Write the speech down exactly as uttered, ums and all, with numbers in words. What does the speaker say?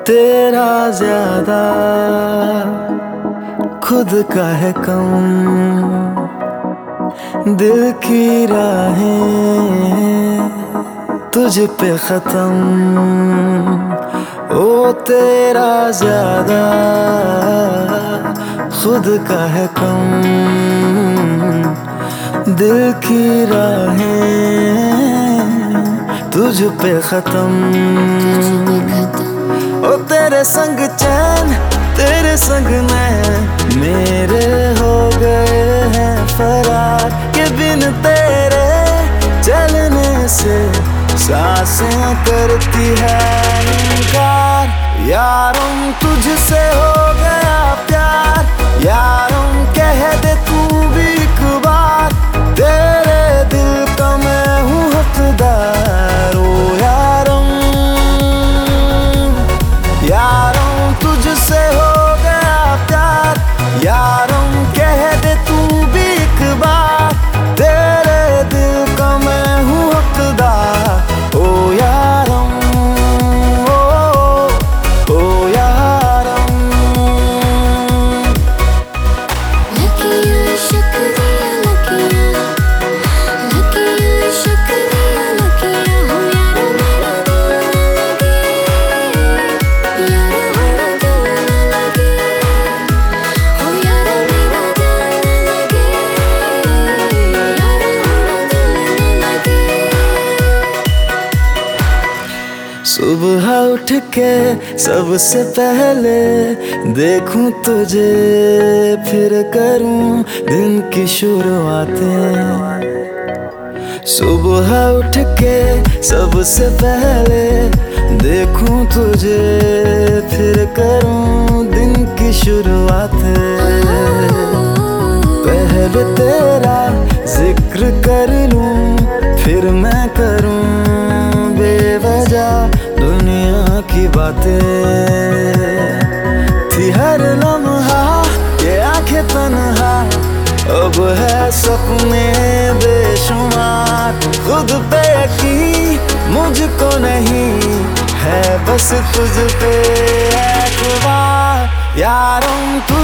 तेरा ज्यादा खुद का है कम, दिल की राहें तुझ पे खत्म। ओ तेरा ज्यादा खुद का है कम, दिल की राहें तुझ पे खत्म। ओ तेरे संग चैन तेरे संग मैं मेरे हो गए हैं फरार, के बिन तेरे चलने से सांसें करती है इनकार। यारों तुझसे हो गया प्यार, यारों कह दे तू भी एक बार, तेरे दिल का मैं हूँ हकदार। ओ यारों यारों तुझसे हो गया प्यार, यारों कह दे तू भी एक बार, तेरे दिल का मैं हूँ हकदार। ओ यारों ओ, ओ यारों। लकियां शुक्रिया लकियां, लकियां शुक्रिया लकियां, हो यारों मेरा दिल न लगे, यारों मेरा दिल न लगे, हो यारों मेरा दिल न लगे, यारों मेरा दिल न लगे। सुबह उठ के सबसे पहले देखूं तुझे, फिर करूं दिन की शुरुआतें। सुबह उठ के सबसे पहले देखूं तुझे, फिर करूं दिन की शुरुआतें। पहले तेरा जिक्र कर लूं, फिर मैं करूं बेवजह दुनिया की बातें। थी हर लम्हा ये आंखें तन्हा, अब है सपने बेशुमार। खुद पे यकीन मुझको नहीं है, बस तुझ पे एतबार। यारों